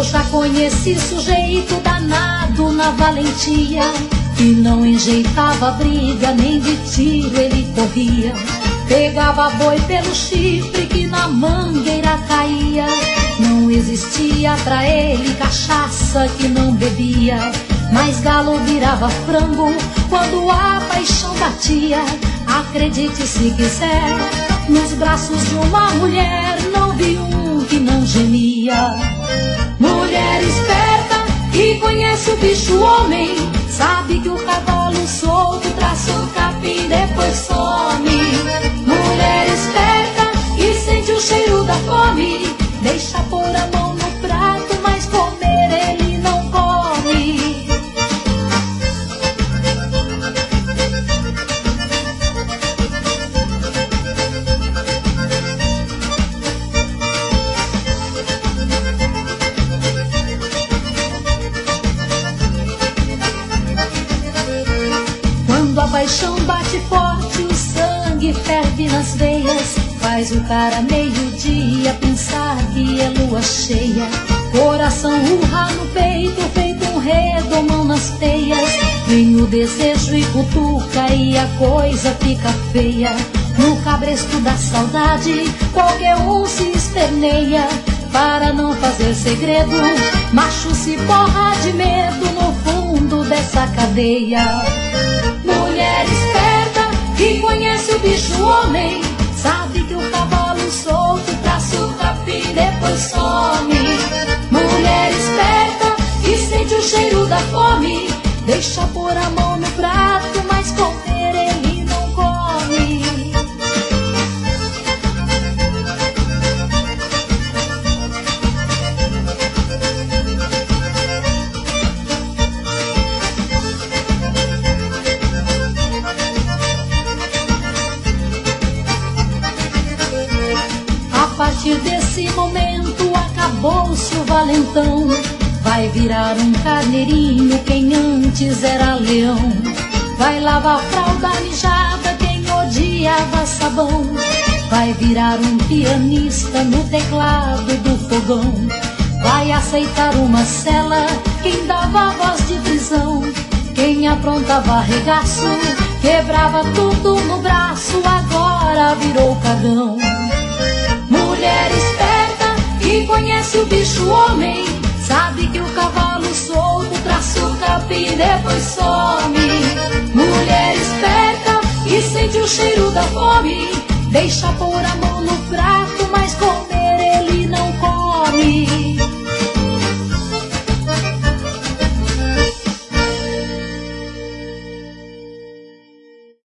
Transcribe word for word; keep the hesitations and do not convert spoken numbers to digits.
Eu já conheci sujeito danado na valentia, que não enjeitava briga, nem de tiro ele corria. Pegava boi pelo chifre que na mangueira caía. Não existia pra ele cachaça que não bebia, mas galo virava frango quando a paixão batia. Acredite se quiser, nos braços de uma mulher não vi um que não gemia. Mulher esperta que conhece o bicho homem, sabe que o cavalo solto traça o capim depois some. Mulher esperta que sente o cheiro da fome, deixa pôr a mão no prato, mas comer ele não come. Quando a paixão bate forte, o sangue ferve nas veias, faz o cara meio-dia pensar que é lua cheia. Coração urra no peito, feito um redomão nas teias. Vem o desejo e cutuca e a coisa fica feia. No cabresto da saudade, qualquer um se esperneia. Para não fazer segredo, macho se porra de medo no fundo dessa cadeia. Mulher esperta que conhece o bicho homem, sabe que o cavalo solto traça o capim depois some. Mulher esperta que sente o cheiro da fome, deixa pôr a mão no prato, mas comer ele não come. A partir desse momento acabou-se o valentão, vai virar um carneirinho quem antes era leão. Vai lavar fralda mijada quem odiava sabão, vai virar um pianista no teclado do fogão. Vai aceitar uma cela quem dava voz de prisão, quem aprontava regaço, quebrava tudo no braço, agora virou cagão. Mulher esperta que conhece o bicho homem, sabe que o cavalo solto traça o capim e depois some. Mulher esperta que sente o cheiro da fome, deixa pôr a mão no prato,